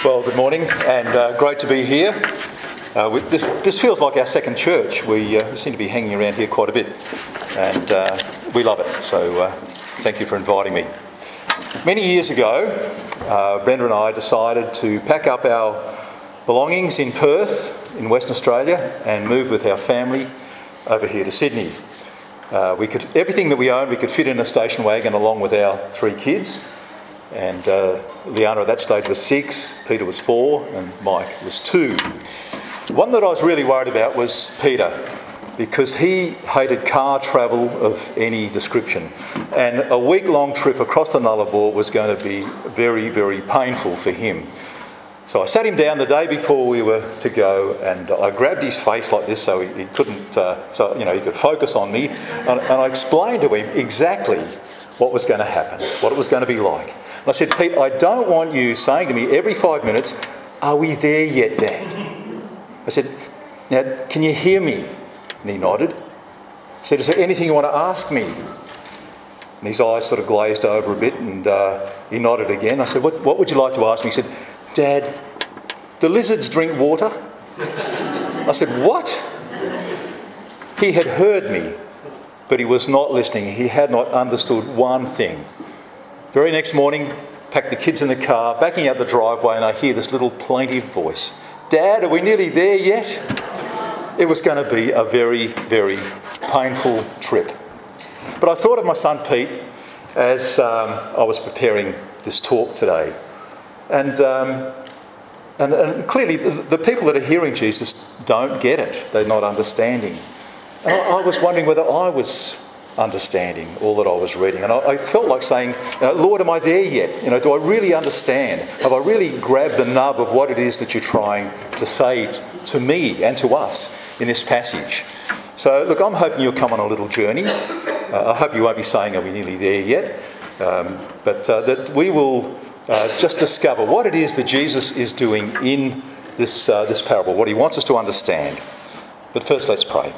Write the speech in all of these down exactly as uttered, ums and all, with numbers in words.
Well, good morning, and uh, great to be here. Uh, we, this, this feels like our second church. We, uh, we seem to be hanging around here quite a bit, and uh, we love it. So uh, thank you for inviting me. Many years ago, uh, Brenda and I decided to pack up our belongings in Perth, in Western Australia, and move with our family over here to Sydney. Uh, we could everything that we owned, we could fit in a station wagon along with our three kids. And uh, Liana at that stage was six, Peter was four, and Mike was two. One that I was really worried about was Peter, because he hated car travel of any description. And a week-long trip across the Nullarbor was going to be very, very painful for him. So I sat him down the day before we were to go, and I grabbed his face like this so he, he couldn't, uh, so you know, he could focus on me. And, and I explained to him exactly what was going to happen, what it was going to be like. And I said, Pete, I don't want you saying to me every five minutes, "Are we there yet, Dad?" I said, "Now, can you hear me?" And he nodded. I said, "Is there anything you want to ask me?" And his eyes sort of glazed over a bit, and uh, he nodded again. I said, what, what would you like to ask me? He said, "Dad, do lizards drink water?" I said, "What?" He had heard me, but he was not listening. He had not understood one thing. Very next morning, packed the kids in the car, backing out the driveway, and I hear this little plaintive voice. "Dad, are we nearly there yet?" It was going to be a very, very painful trip. But I thought of my son Pete as um, I was preparing this talk today. And, um, and, and clearly the, the people that are hearing Jesus don't get it. They're not understanding. And I, I was wondering whether I was understanding all that I was reading. And I, I felt like saying, you know, "Lord, am I there yet? You know, do I really understand? Have I really grabbed the nub of what it is that you're trying to say t- to me and to us in this passage?" So, look, I'm hoping you'll come on a little journey. Uh, I hope you won't be saying, "Are we nearly there yet?" Um, but uh, that we will uh, just discover what it is that Jesus is doing in this, uh, this parable, what he wants us to understand. But first, let's pray.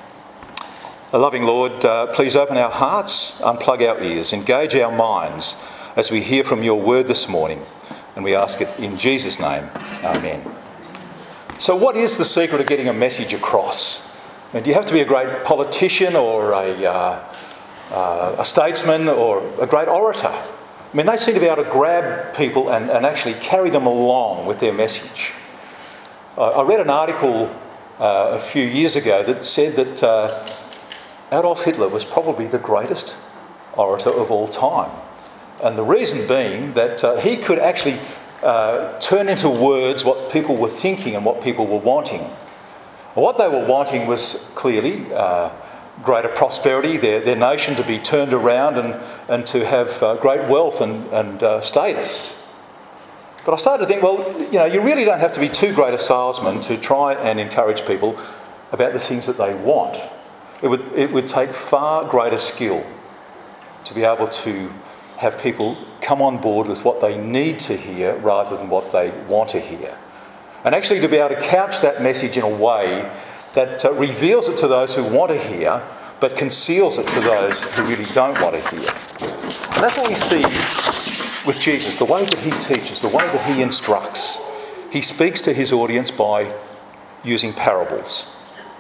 A loving Lord, uh, please open our hearts, unplug our ears, engage our minds as we hear from your word this morning. And we ask it in Jesus' name. Amen. So what is the secret of getting a message across? I mean, do you have to be a great politician or a, uh, uh, a statesman or a great orator? I mean, they seem to be able to grab people and, and actually carry them along with their message. I, I read an article uh, a few years ago that said that uh, Adolf Hitler was probably the greatest orator of all time. And the reason being that uh, he could actually uh, turn into words what people were thinking and what people were wanting. What they were wanting was clearly uh, greater prosperity, their, their nation to be turned around and, and to have uh, great wealth and, and uh, status. But I started to think, well, you know, you really don't have to be too great a salesman to try and encourage people about the things that they want. It would, it would take far greater skill to be able to have people come on board with what they need to hear rather than what they want to hear. And actually to be able to couch that message in a way that uh, reveals it to those who want to hear, but conceals it to those who really don't want to hear. And that's what we see with Jesus, the way that he teaches, the way that he instructs. He speaks to his audience by using parables.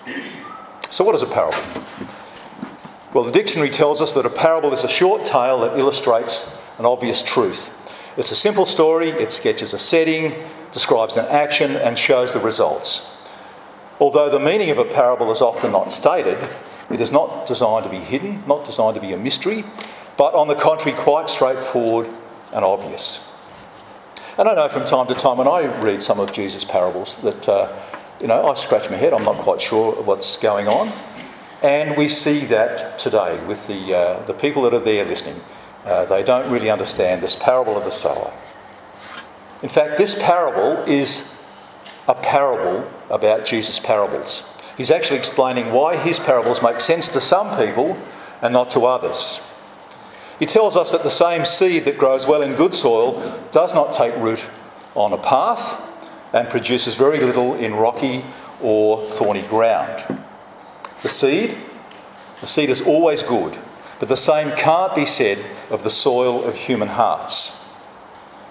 So what is a parable? Well, the dictionary tells us that a parable is a short tale that illustrates an obvious truth. It's a simple story, it sketches a setting, describes an action and shows the results. Although the meaning of a parable is often not stated, it is not designed to be hidden, not designed to be a mystery, but on the contrary quite straightforward and obvious. And I know from time to time when I read some of Jesus' parables that uh, You know, I scratch my head, I'm not quite sure what's going on. And we see that today with the uh, the people that are there listening. Uh, they don't really understand this parable of the sower. In fact, this parable is a parable about Jesus' parables. He's actually explaining why his parables make sense to some people and not to others. He tells us that the same seed that grows well in good soil does not take root on a path and produces very little in rocky or thorny ground. The seed, the seed is always good, but the same can't be said of the soil of human hearts.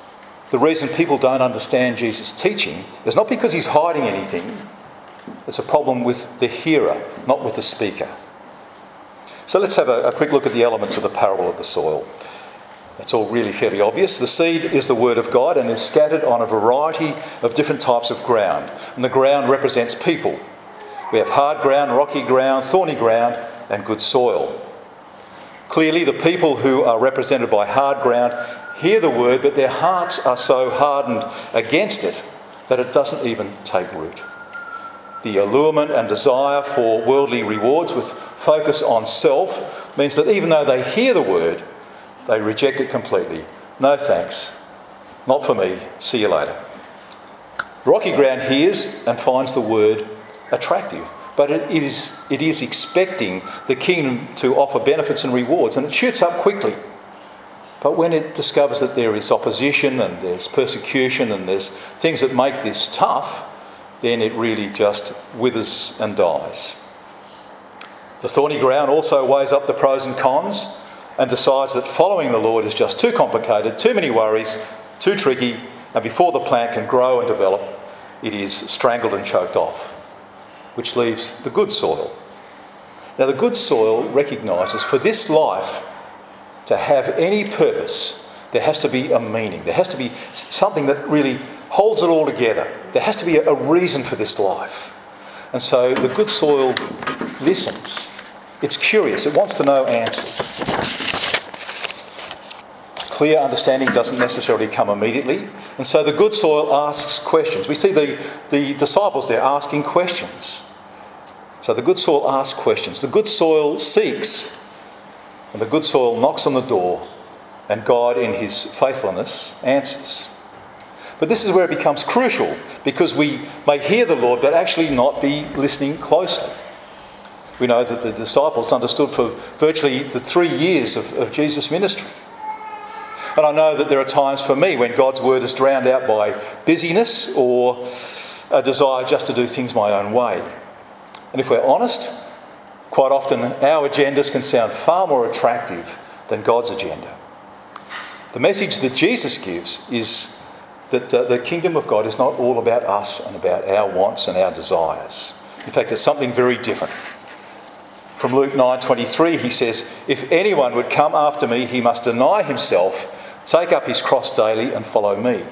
The reason people don't understand Jesus' teaching is not because he's hiding anything. It's a problem with the hearer, not with the speaker. So let's have a, a quick look at the elements of the parable of the soil. That's all really fairly obvious. The seed is the word of God and is scattered on a variety of different types of ground. And the ground represents people. We have hard ground, rocky ground, thorny ground, and good soil. Clearly, the people who are represented by hard ground hear the word, but their hearts are so hardened against it that it doesn't even take root. The allurement and desire for worldly rewards with focus on self means that even though they hear the word, they reject it completely. No thanks. Not for me. See you later. Rocky ground hears and finds the word attractive, but it is, it is expecting the kingdom to offer benefits and rewards, and it shoots up quickly. But when it discovers that there is opposition and there's persecution and there's things that make this tough, then it really just withers and dies. The thorny ground also weighs up the pros and cons and decides that following the Lord is just too complicated, too many worries, too tricky, and before the plant can grow and develop, it is strangled and choked off, which leaves the good soil. Now, the good soil recognises for this life to have any purpose, there has to be a meaning. There has to be something that really holds it all together. There has to be a reason for this life. And so the good soil listens. It's curious. It wants to know answers. Clear understanding doesn't necessarily come immediately. And so the good soil asks questions. We see the, the disciples there asking questions. So the good soil asks questions. The good soil seeks. And the good soil knocks on the door. And God, in his faithfulness, answers. But this is where it becomes crucial, because we may hear the Lord but actually not be listening closely. We know that the disciples understood for virtually the three years of, of Jesus' ministry. And I know that there are times for me when God's word is drowned out by busyness or a desire just to do things my own way. And if we're honest, quite often our agendas can sound far more attractive than God's agenda. The message that Jesus gives is that uh, the kingdom of God is not all about us and about our wants and our desires. In fact, it's something very different. From Luke nine twenty-three, he says, "If anyone would come after me, he must deny himself, take up his cross daily and follow me."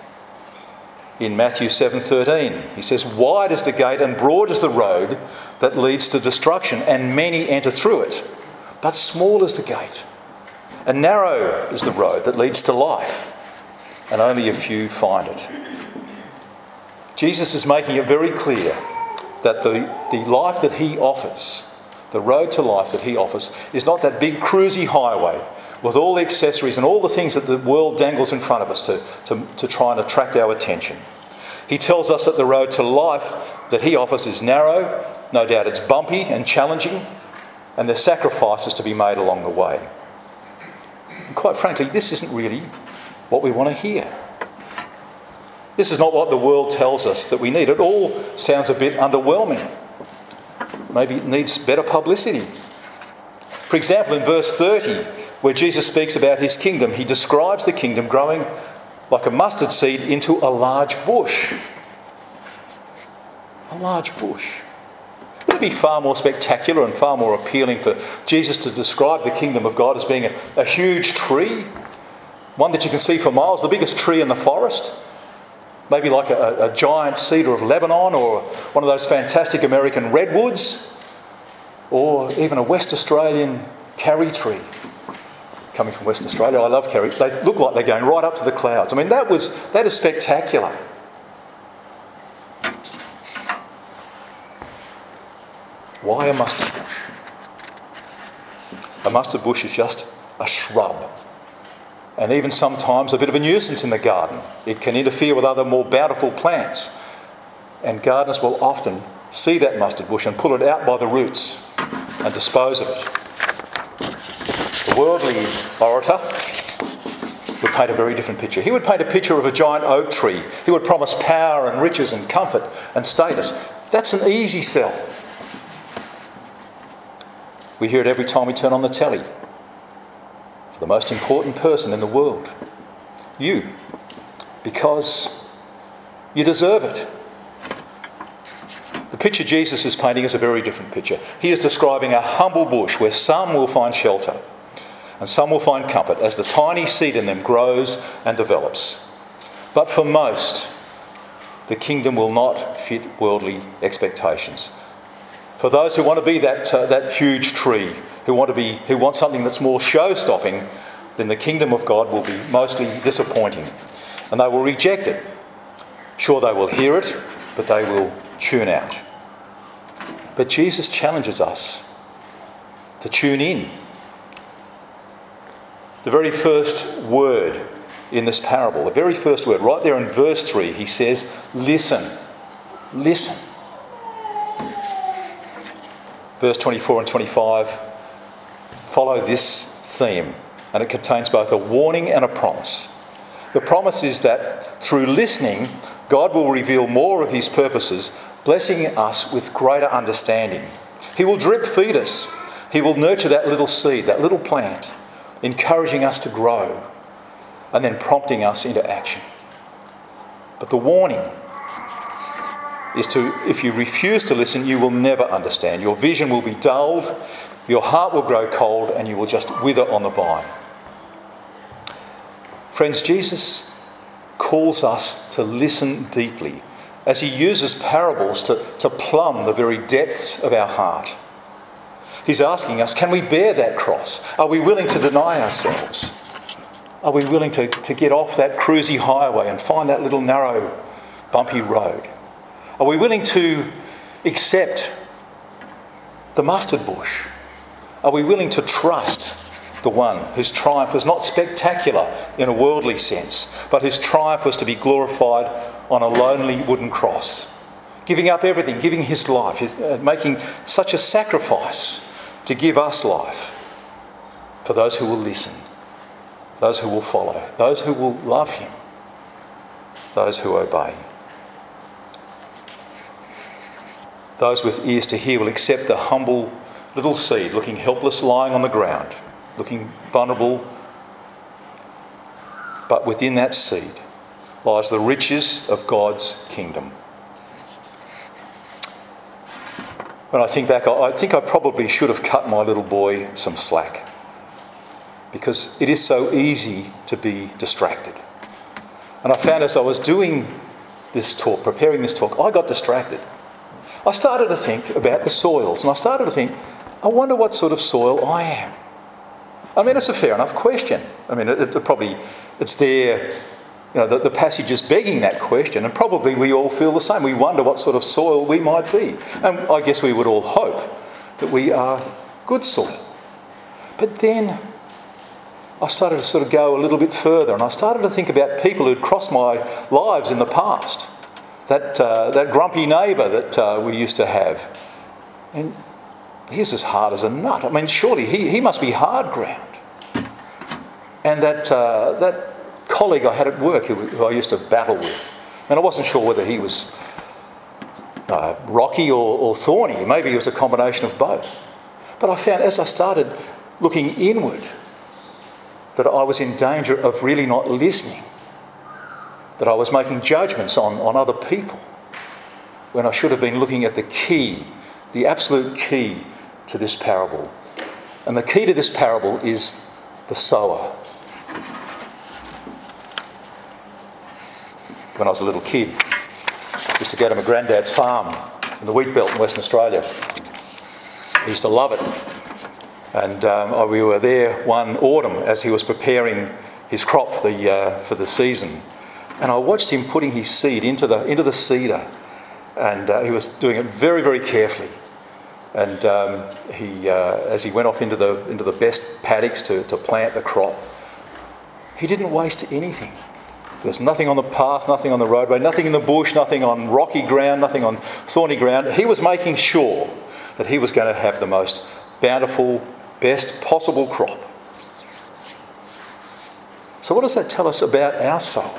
In Matthew seven thirteen, he says, "Wide is the gate and broad is the road that leads to destruction, and many enter through it. But small is the gate, and narrow is the road that leads to life, and only a few find it." Jesus is making it very clear that the, the life that he offers, the road to life that he offers, is not that big cruisy highway with all the accessories and all the things that the world dangles in front of us to, to, to try and attract our attention. He tells us that the road to life that he offers is narrow, no doubt it's bumpy and challenging, and there's sacrifices to be made along the way. And quite frankly, this isn't really what we want to hear. This is not what the world tells us that we need. It all sounds a bit underwhelming. Maybe it needs better publicity. For example, in verse thirty, where Jesus speaks about his kingdom, he describes the kingdom growing like a mustard seed into a large bush. A large bush. Would it be far more spectacular and far more appealing for Jesus to describe the kingdom of God as being a, a huge tree? One that you can see for miles, the biggest tree in the forest? Maybe like a, a giant cedar of Lebanon, or one of those fantastic American redwoods, or even a West Australian carry tree. Coming from Western Australia, I love carry. They look like they're going right up to the clouds. I mean, that was that is spectacular. Why a mustard bush? A mustard bush is just a shrub, and even sometimes a bit of a nuisance in the garden. It can interfere with other more bountiful plants, and gardeners will often see that mustard bush and pull it out by the roots and dispose of it. The worldly orator would paint a very different picture. He would paint a picture of a giant oak tree. He would promise power and riches and comfort and status. That's an easy sell. We hear it every time we turn on the telly. For the most important person in the world. You. because you deserve it. The picture Jesus is painting is a very different picture. He is describing a humble bush where some will find shelter and some will find comfort as the tiny seed in them grows and develops. But for most, the kingdom will not fit worldly expectations. For those who want to be that uh, that huge tree, who want to be, who want something that's more show-stopping, then the kingdom of God will be mostly disappointing, and they will reject it. Sure, they will hear it, but they will tune out. But Jesus challenges us to tune in. The very first word in this parable, the very first word, right there in verse three, he says, listen, listen. Verse twenty-four and twenty-five follow this theme, and it contains both a warning and a promise. The promise is that through listening, God will reveal more of his purposes, blessing us with greater understanding. He will drip feed us. He will nurture that little seed, that little plant, encouraging us to grow and then prompting us into action. But the warning is to, if you refuse to listen, you will never understand. Your vision will be dulled, your heart will grow cold, and you will just wither on the vine. Friends, Jesus calls us to listen deeply as he uses parables to, to plumb the very depths of our heart. He's asking us, can we bear that cross? Are we willing to deny ourselves? Are we willing to, to get off that cruisy highway and find that little narrow, bumpy road? Are we willing to accept the mustard bush? Are we willing to trust the one whose triumph was not spectacular in a worldly sense, but whose triumph was to be glorified on a lonely wooden cross, giving up everything, giving his life, his, uh, making such a sacrifice to give us life for those who will listen, those who will follow, those who will love him, those who obey. Those with ears to hear will accept the humble little seed looking helpless lying on the ground, looking vulnerable. But within that seed lies the riches of God's kingdom. When I think back, I think I probably should have cut my little boy some slack, because it is so easy to be distracted. And I found as I was doing this talk, preparing this talk, I got distracted. I started to think about the soils, and I started to think, I wonder what sort of soil I am. I mean, it's a fair enough question. I mean, it, it probably, it's there, you know, the, the passage is begging that question, and probably we all feel the same. We wonder what sort of soil we might be. And I guess we would all hope that we are good soil. But then I started to sort of go a little bit further, and I started to think about people who'd crossed my lives in the past. That uh, that grumpy neighbour that uh, we used to have. And he's as hard as a nut. I mean, surely he, he must be hard ground. And that uh, that colleague I had at work who, who I used to battle with, and I wasn't sure whether he was uh, rocky or, or thorny. Maybe it was a combination of both. But I found as I started looking inward that I was in danger of really not listening, that I was making judgments on, on other people when I should have been looking at the key, the absolute key to this parable. And the key to this parable is the sower. When I was a little kid, I used to go to my granddad's farm in the wheat belt in Western Australia. I used to love it. And um, we were there one autumn as he was preparing his crop for the, uh, for the season. And I watched him putting his seed into the into the seeder, and uh, he was doing it very, very carefully. And um, he, uh, as he went off into the into the best paddocks to, to plant the crop, he didn't waste anything. There was nothing on the path, nothing on the roadway, nothing in the bush, nothing on rocky ground, nothing on thorny ground. He was making sure that he was going to have the most bountiful, best possible crop. So what does that tell us about our soul?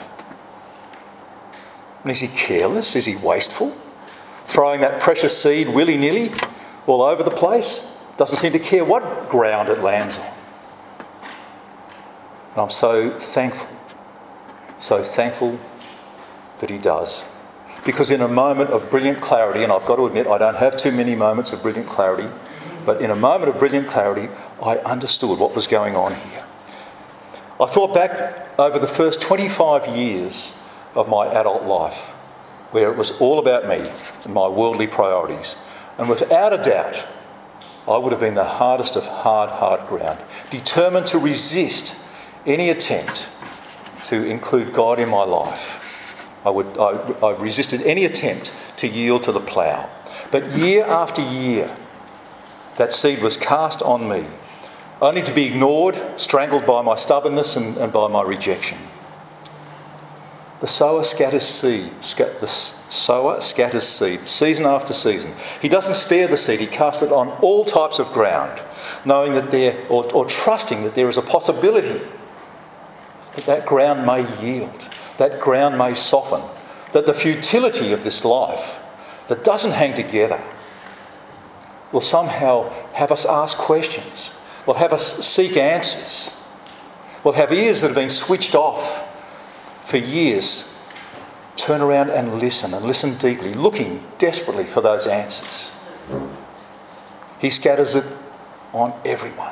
And is he careless? Is he wasteful? Throwing that precious seed willy-nilly all over the place? Doesn't seem to care what ground it lands on. And I'm so thankful so thankful that he does. Because in a moment of brilliant clarity, and I've got to admit I don't have too many moments of brilliant clarity, but in a moment of brilliant clarity, I understood what was going on here. I thought back over the first twenty-five years of my adult life, where it was all about me and my worldly priorities. And without a doubt, I would have been the hardest of hard, hard ground, determined to resist any attempt to include God in my life. I would, I, I resisted any attempt to yield to the plough. But year after year, that seed was cast on me, only to be ignored, strangled by my stubbornness and, and by my rejection. The sower scatters seed, scat, the sower scatters seed, season after season. He doesn't spare the seed, he casts it on all types of ground, knowing that there, or, or trusting that there is a possibility that that ground may yield, that ground may soften, that the futility of this life that doesn't hang together will somehow have us ask questions, will have us seek answers, will have ears that have been switched off for years turn around and listen, and listen deeply, looking desperately for those answers. He scatters it on everyone.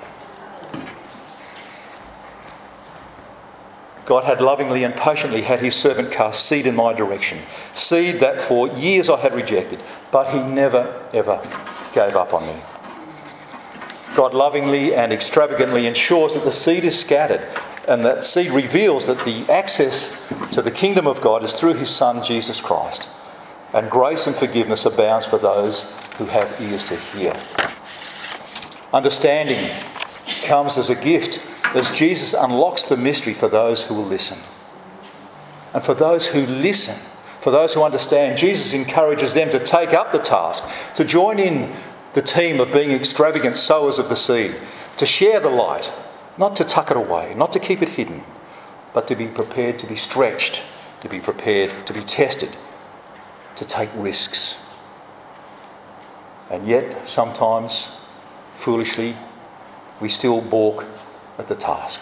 God had lovingly and patiently had his servant cast seed in my direction, seed that for years I had rejected, but he never, ever gave up on me. God lovingly and extravagantly ensures that the seed is scattered, and that seed reveals that the access to the kingdom of God is through his Son, Jesus Christ. And grace and forgiveness abounds for those who have ears to hear. Understanding comes as a gift as Jesus unlocks the mystery for those who will listen. And for those who listen, for those who understand, Jesus encourages them to take up the task, to join in the team of being extravagant sowers of the seed, to share the light, not to tuck it away, not to keep it hidden, but to be prepared to be stretched, to be prepared to be tested, to take risks. And yet, sometimes, foolishly, we still balk at the task.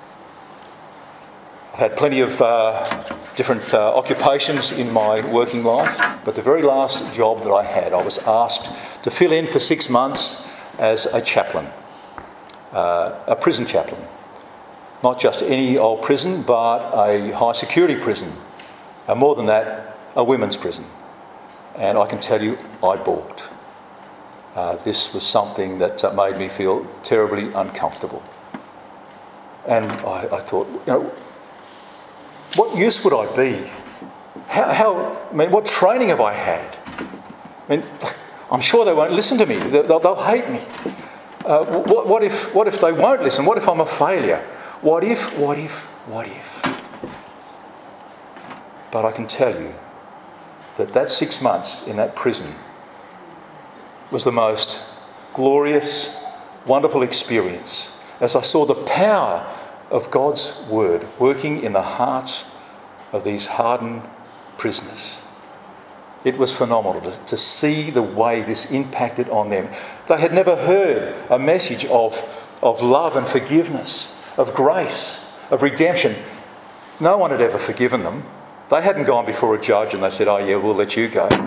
I've had plenty of uh, different uh, occupations in my working life, but the very last job that I had, I was asked to fill in for six months as a chaplain. Uh, a prison chaplain. Not just any old prison, but a high security prison. And more than that, a women's prison. And I can tell you, I balked. Uh, this was something that uh, made me feel terribly uncomfortable. And I, I thought, you know, what use would I be? How, how, I mean, what training have I had? I mean, I'm sure they won't listen to me. They'll, they'll hate me. Uh, what, what if what if they won't listen? What if I'm a failure? What if, what if, what if? But I can tell you that that six months in that prison was the most glorious, wonderful experience as I saw the power of God's word working in the hearts of these hardened prisoners. It was phenomenal to, to see the way this impacted on them. They had never heard a message of, of love and forgiveness, of grace, of redemption. No one had ever forgiven them. They hadn't gone before a judge and they said, oh yeah, we'll let you go.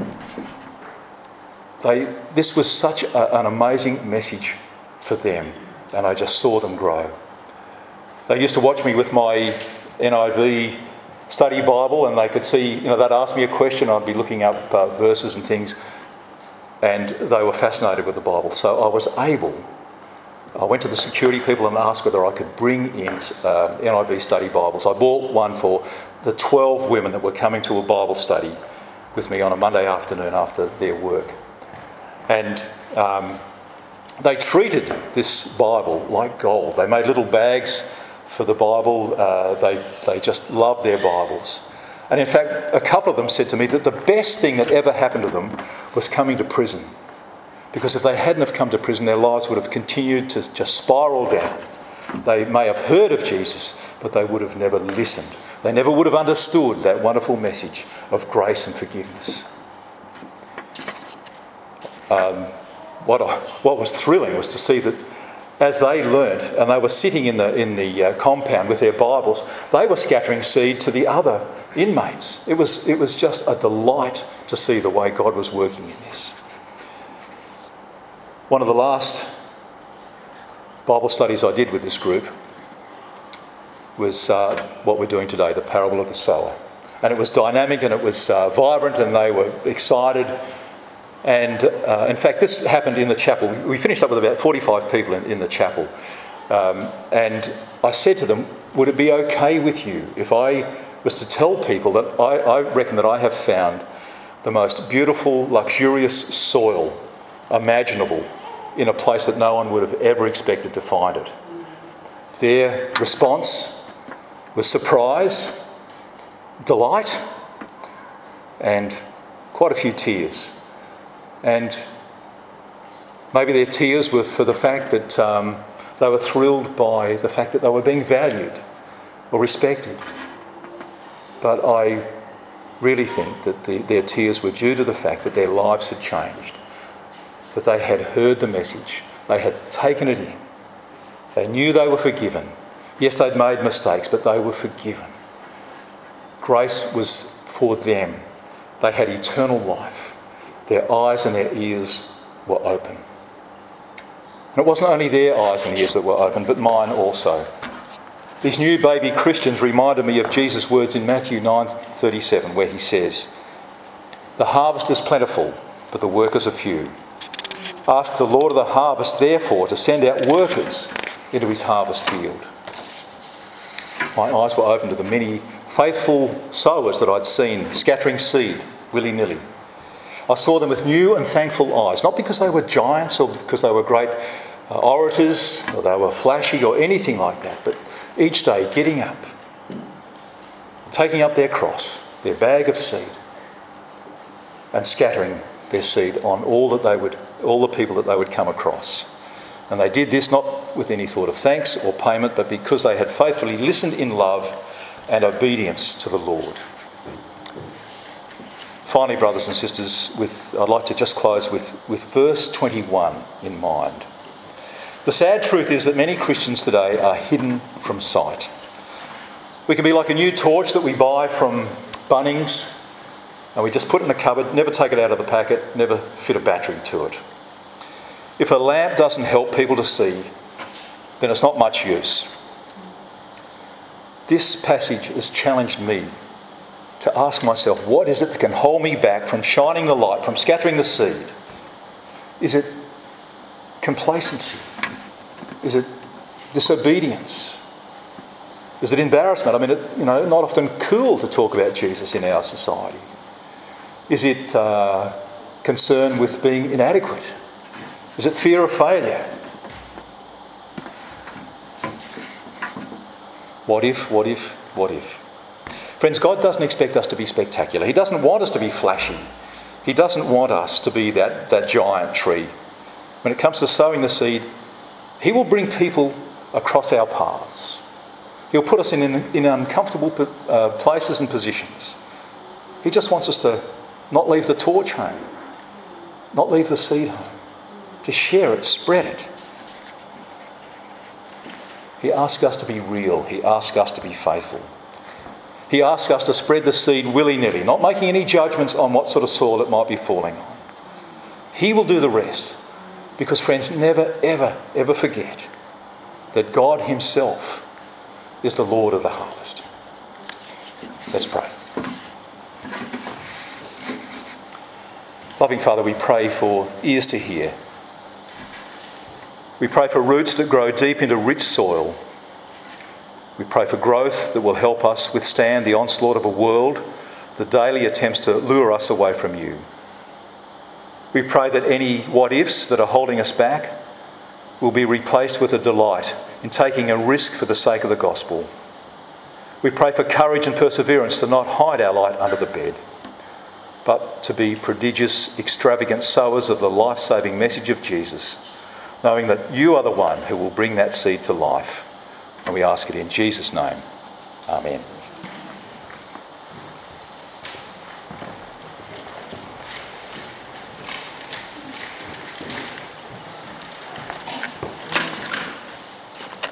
They, this was such a, an amazing message for them, and I just saw them grow. They used to watch me with my N I V study Bible, and they could see, you know, they'd ask me a question, I'd be looking up uh, verses and things, and they were fascinated with the Bible. So I was able, I went to the security people and asked whether I could bring in uh, N I V study Bibles. I bought one for the twelve women that were coming to a Bible study with me on a Monday afternoon after their work. And um, they treated this Bible like gold. They made little bags for the Bible. Uh, they, they just loved their Bibles. And in fact, a couple of them said to me that the best thing that ever happened to them was coming to prison. Because if they hadn't have come to prison, their lives would have continued to just spiral down. They may have heard of Jesus, but they would have never listened. They never would have understood that wonderful message of grace and forgiveness. Um, what, I, what was thrilling was to see that as they learnt, and they were sitting in the, in the uh, compound with their Bibles, they were scattering seed to the other inmates. It was, it was just a delight to see the way God was working in this. One of the last Bible studies I did with this group was uh, what we're doing today, the parable of the sower. And it was dynamic and it was uh, vibrant, and they were excited. And uh, in fact, this happened in the chapel. We finished up with about forty-five people in, in the chapel. Um, and I said to them, would it be okay with you if I was to tell people that I, I reckon that I have found the most beautiful, luxurious soil imaginable in a place that no one would have ever expected to find it? Their response was surprise, delight, and quite a few tears. And maybe their tears were for the fact that um, they were thrilled by the fact that they were being valued or respected. But I really think that the, their tears were due to the fact that their lives had changed, that they had heard the message, they had taken it in, they knew they were forgiven. Yes, they'd made mistakes, but they were forgiven. Grace was for them. They had eternal life. Their eyes and their ears were open. And it wasn't only their eyes and ears that were open, but mine also. These new baby Christians reminded me of Jesus' words in Matthew nine thirty-seven, where he says, "The harvest is plentiful, but the workers are few. Ask the Lord of the harvest, therefore, to send out workers into his harvest field." My eyes were open to the many faithful sowers that I'd seen scattering seed willy-nilly. I saw them with new and thankful eyes, not because they were giants or because they were great uh, orators or they were flashy or anything like that, but each day getting up, taking up their cross, their bag of seed, and scattering their seed on all that they would, all the people that they would come across. And they did this not with any thought of thanks or payment, but because they had faithfully listened in love and obedience to the Lord. Finally, brothers and sisters, with, I'd like to just close with, with verse twenty-one in mind. The sad truth is that many Christians today are hidden from sight. We can be like a new torch that we buy from Bunnings, and we just put it in a cupboard, never take it out of the packet, never fit a battery to it. If a lamp doesn't help people to see, then it's not much use. This passage has challenged me to ask myself, what is it that can hold me back from shining the light, from scattering the seed? Is it complacency? Is it disobedience? Is it embarrassment? I mean, it, you know, not often cool to talk about Jesus in our society. Is it uh, concern with being inadequate? Is it fear of failure? What if, what if, what if? Friends, God doesn't expect us to be spectacular. He doesn't want us to be flashy. He doesn't want us to be that, that giant tree. When it comes to sowing the seed, he will bring people across our paths. He'll put us in, in, in uncomfortable uh, places and positions. He just wants us to not leave the torch home, not leave the seed home, to share it, spread it. He asks us to be real. He asks us to be faithful. He asks us to spread the seed willy-nilly, not making any judgments on what sort of soil it might be falling on. He will do the rest. Because, friends, never, ever, ever forget that God himself is the Lord of the harvest. Let's pray. Loving Father, we pray for ears to hear. We pray for roots that grow deep into rich soil. We pray for growth that will help us withstand the onslaught of a world that daily attempts to lure us away from you. We pray that any what-ifs that are holding us back will be replaced with a delight in taking a risk for the sake of the gospel. We pray for courage and perseverance to not hide our light under the bed, but to be prodigious, extravagant sowers of the life-saving message of Jesus, knowing that you are the one who will bring that seed to life. And we ask it in Jesus' name. Amen.